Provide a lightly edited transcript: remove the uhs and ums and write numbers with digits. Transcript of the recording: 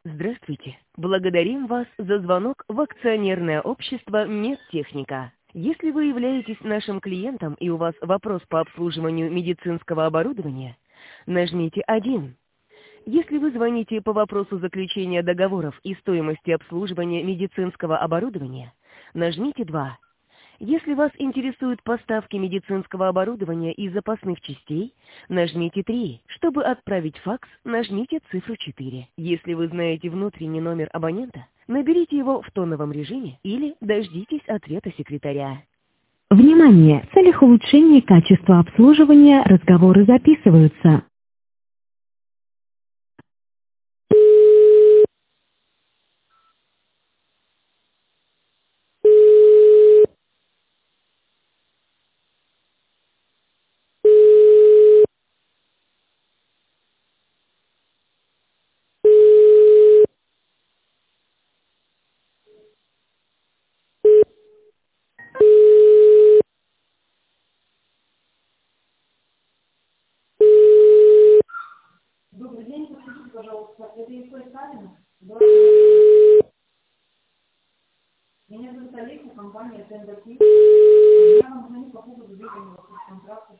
Здравствуйте. Благодарим вас за звонок в акционерное общество «Медтехника». Если вы являетесь нашим клиентом и у вас вопрос по обслуживанию медицинского оборудования, нажмите 1. Если вы звоните по вопросу заключения договоров и стоимости обслуживания медицинского оборудования, нажмите 2. Если вас интересуют поставки медицинского оборудования и запасных частей, нажмите 3. Чтобы отправить факс, нажмите цифру 4. Если вы знаете внутренний номер абонента, наберите его в тоновом режиме или дождитесь ответа секретаря. Внимание! В целях улучшения качества обслуживания разговоры записываются. Добрый день, подскажите, пожалуйста, это ИП Савина? Меня зовут Олег, компания Тендер. Я вам звоню по поводу выданного контракта.